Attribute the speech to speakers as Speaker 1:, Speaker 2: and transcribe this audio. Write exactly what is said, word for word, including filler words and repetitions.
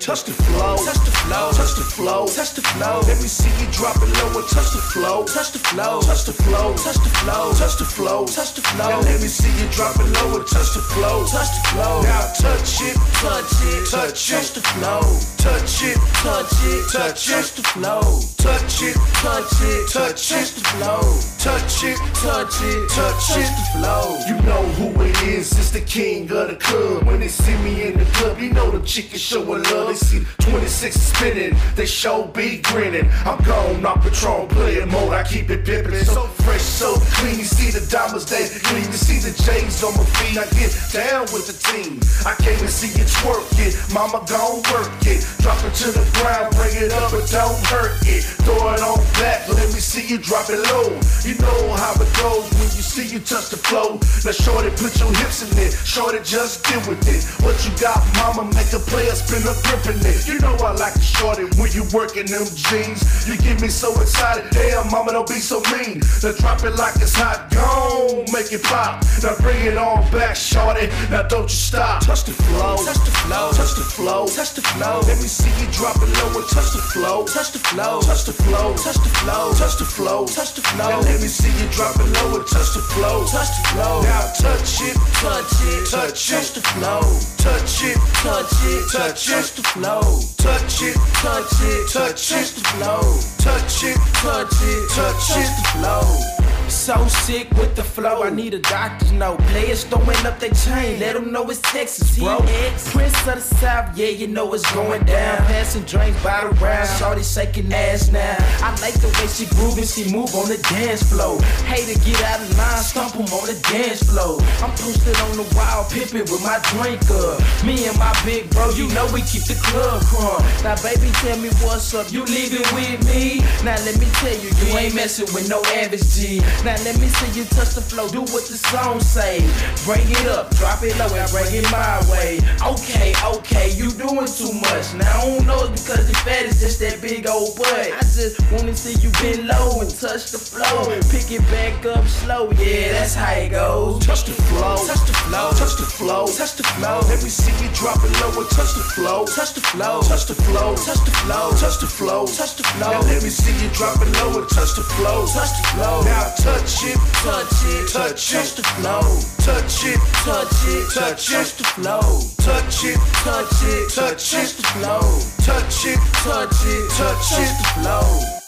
Speaker 1: touch the flow, touch the flow, touch the flow, touch the flow. Let me see you drop it low and touch the flow, touch the flow, touch the flow, touch the flow, touch the flow, touch the flow. Now let me see you drop it low and touch the flow, touch the flow. Now touch it, touch it, touch it, touch the flow, touch it, touch it, touch it, touch the flow, touch it, touch it, touch it, the flow, touch it, touch it, touch it, the flow. You know who it is, it's the king of the club. When they see me in the club, you know the chickens showing love. They see twenty-six spinning, they show be grinning. I'm gone off Patron player mode, I keep it pimpin'. So fresh, so clean, you see the diamonds they gleam. You see the J's on my feet, I get down with the team. I came to see you twerk it, mama gon' work it. Drop it to the ground, bring it up, but don't hurt it. Throw it on back, let me see you drop it low. You know how it goes when you see you touch the flow. Now shorty, put your hips in it, shorty, just deal with it. What you got, mama, make a player spin a grip in it. You know I like the shorty when you working them jeans. You get me so excited, damn mama, don't be so mean. Now drop it like it's hot, gone, make it pop. Now bring it on back, shorty, now don't you stop. Touch the flow, touch the flow, touch the flow, touch the flow. Let me see you drop it low and touch the flow, touch the flow, touch the flow, touch the flow, touch the flow, touch the flow. Now let me see you drop it low and touch the flow, touch the flow. Now touch it, touch it, touch it, touch the flow, touch it, touch it, touch it, the flow, touch it, touch it, touch it, the flow, touch it, touch it, touch it, the flow. So sick with the flow, I need a doctor's note. Players throwing up their chain, let them know it's Texas, bro. Prince of the South, yeah, you know it's going down. Passing drinks by the round, shorty shaking ass now. I like the way she grooving, she move on the dance floor. Hate to get out of line, stomp 'em on the dance floor. I'm posted on the wild, pimpin' with my drink up. Me and my big bro, you know we keep the club crunk. Now baby, tell me what's up, you leaving with me? Now let me tell you, you ain't messing with no average G. Now let me see you touch the flow, do what the song say. Bring it up, drop it low and bring it my way. Okay, okay, you doing too much. Now I don't know it's because the fat is just that big old butt. I just wanna see you bend low and touch the flow. Pick it back up slow, yeah, that's how it goes. Touch the flow, touch the flow, touch the flow, touch the flow. Let me see you drop it low and touch the flow, touch the flow, touch the flow, touch the flow, touch the flow, touch the flow. Now let me see you drop it low and touch the flow, touch the flow. Now touch it, touch it, touch it, touch the flow, touch it, touch it, touch it, the flow, touch it, touch it, touch it, the flow, touch it, touch it, touch it, the flow.